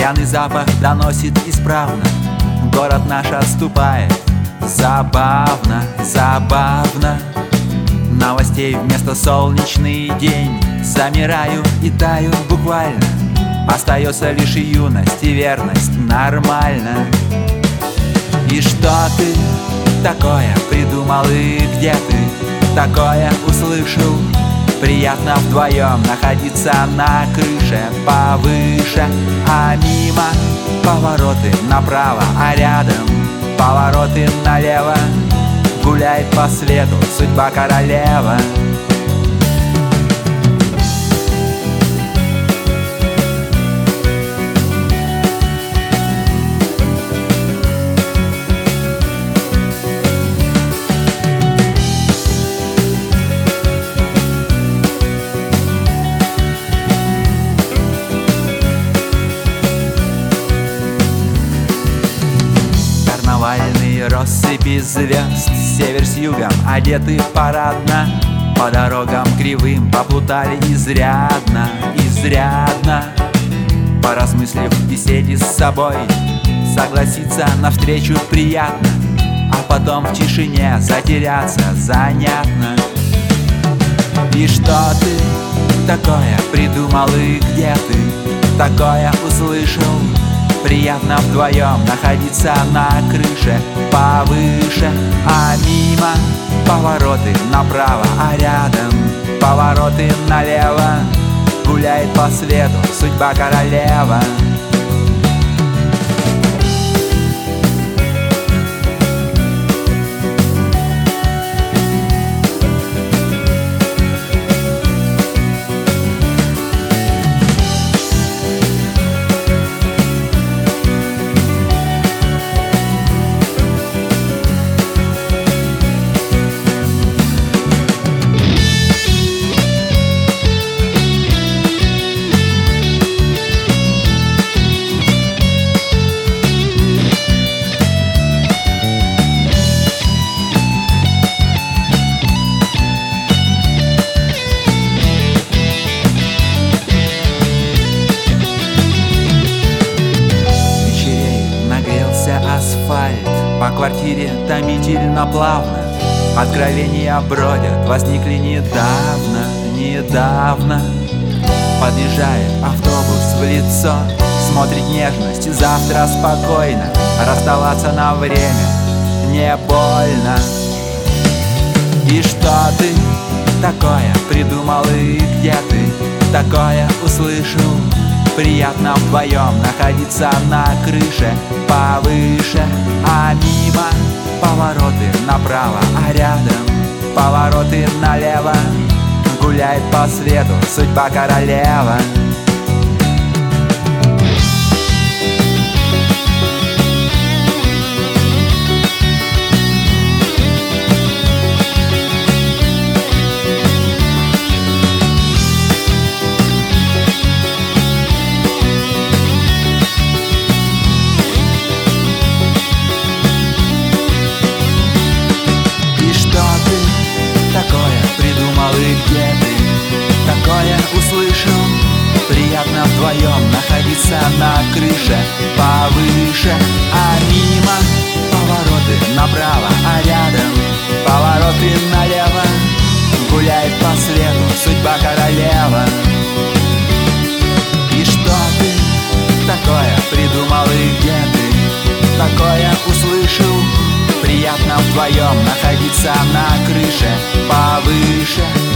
Пряный запах доносит исправно, город наш отступает. Забавно, забавно. Новостей вместо солнечный день. Замираю и таю буквально. Остается лишь и юность, и верность. Нормально. И что ты такое придумал, и где ты такое услышал? Приятно вдвоем находиться на крыше повыше, а мимо повороты направо, а рядом повороты налево. Гуляет по свету судьба королева. Карнавальные россыпи звезд, север с югом одеты парадно. По дорогам кривым поплутали изрядно, изрядно. Поразмыслив в беседе с собой, согласиться навстречу приятно, а потом в тишине затеряться занятно. И что ты такое придумал, и где ты такое услышал? Приятно вдвоем находиться на крыше повыше, а мимо повороты направо, а рядом повороты налево. Гуляет по свету судьба королева. По квартире томительно плавно откровения бродят, возникли недавно, недавно. Подъезжает автобус в лицо, смотрит нежность, завтра спокойно. Расставаться на время не больно. И что ты такое придумал, и где ты такое услышал? Приятно вдвоем находиться на крыше повыше, а мимо повороты направо, а рядом повороты налево. Гуляет по свету судьба королева. И где ты такое услышал? Приятно вдвоем находиться на крыше повыше, а мимо повороты направо, а рядом повороты налево. Гуляет по свету судьба королева. И что ты такое придумал, и где ты такое услышал? Приятно вдвоем находиться на крыше повыше,